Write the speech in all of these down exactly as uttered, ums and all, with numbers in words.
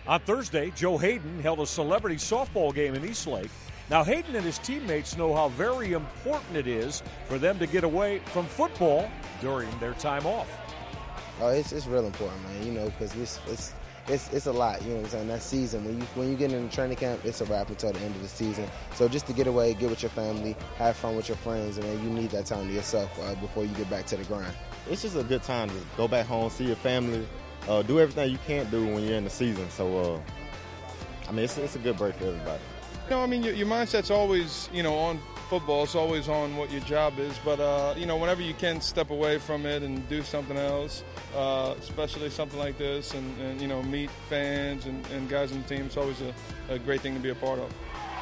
On Thursday, Joe Hayden held a celebrity softball game in Eastlake. Now, Hayden and his teammates know how very important it is for them to get away from football during their time off. Oh, it's it's real important, man. You know, because it's it's it's it's a lot. You know what I'm saying? That season, when you when you get in the training camp, it's a wrap until the end of the season. So just to get away, get with your family, have fun with your friends, and then you need that time to yourself uh, before you get back to the grind. It's just a good time to go back home, see your family, uh, do everything you can't do when you're in the season. So, uh, I mean, it's it's a good break for everybody. You know, I mean, your, your mindset's always, you know, on football. It's always on what your job is. But, uh, you know, whenever you can step away from it and do something else, uh, especially something like this, and, and you know, meet fans and, and guys on the team, it's always a, a great thing to be a part of.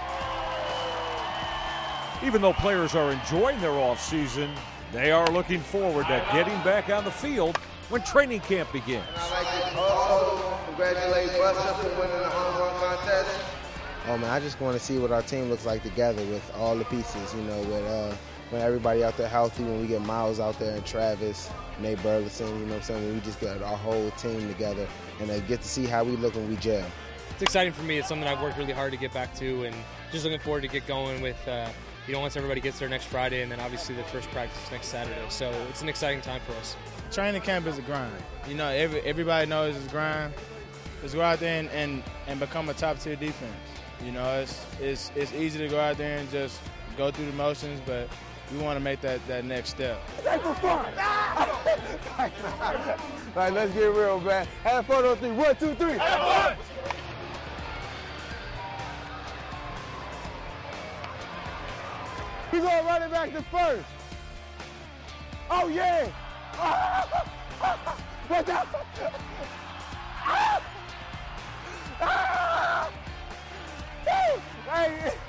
Even though players are enjoying their offseason, they are looking forward to getting back on the field when training camp begins. And I'd like to also congratulate Buster for winning the home run contest. Oh man, I just want to see what our team looks like together with all the pieces. You know, with uh, when everybody out there healthy, when we get Miles out there and Travis, Nate Burleson. You know what I'm saying? When we just get our whole team together and uh, get to see how we look when we gel. It's exciting for me. It's something I've worked really hard to get back to, and just looking forward to get going with. Uh, you know, once everybody gets there next Friday, and then obviously the first practice next Saturday. So it's an exciting time for us. Training camp is a grind. You know, every, everybody knows it's a grind. Just go out there and, and, and become a top-tier defense. You know, it's, it's it's easy to go out there and just go through the motions, but we want to make that, that next step. Take for fun! All right, let's get real, man. Have fun on three. One, two, three. Have fun! We going running back to first. Oh, yeah! Watch out! Ah! Ah! Hey!